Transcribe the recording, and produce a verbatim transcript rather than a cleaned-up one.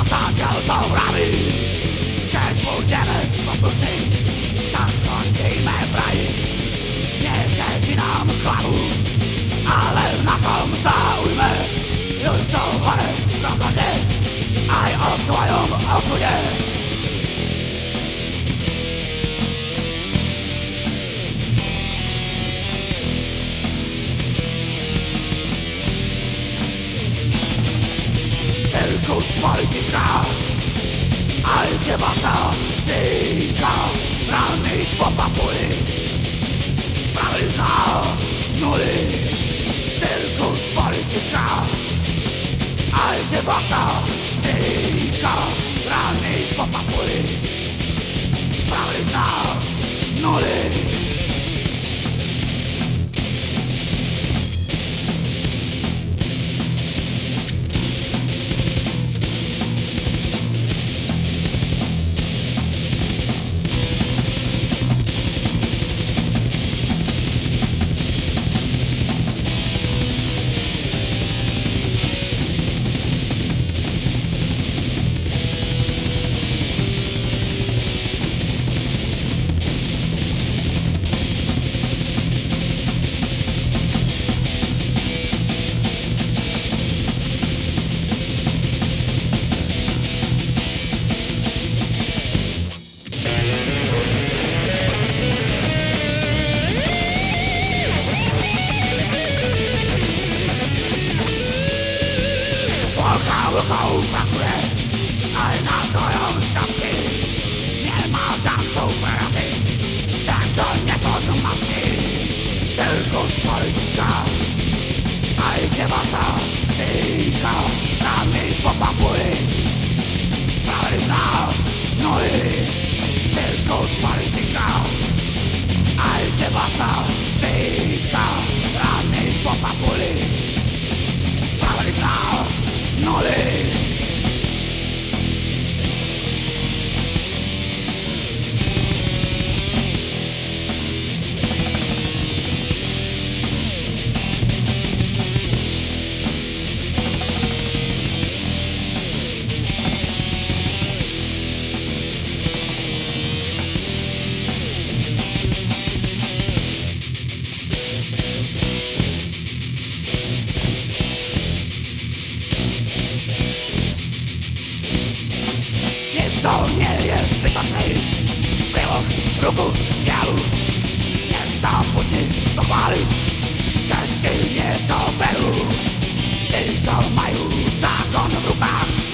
są ramy, jak pójdziemy posłuszni, tam skończymy w raju. Nie dzięki nam chlabu, ale naszą zaujmę. Już to chore rozhodnie, a i o twoją osłunie. Tylko z polityka, ale cię wasza tyka, rany po papuli, sprawy z nas nuli. Tylko z polityka, ale cię wasza tyka, rany po papuli, sprawy z nas nuli. Kochał pracuje, ale na to ją szczęście. Nie ma szansów rasizm, tak to nie podną maski. Tylko z polityka, a idzie wasza tyka, rany po papuli, sprawy z nas nuli. Tylko z polityka, a idzie wasza tyka, rany po papuli, sprawy z nas nuli. To nie jest wytyczny, wyłącz ruchu działu. Nie zapomnij pochwalić, że ci nie co beru. Ty co mają zakon w rukach,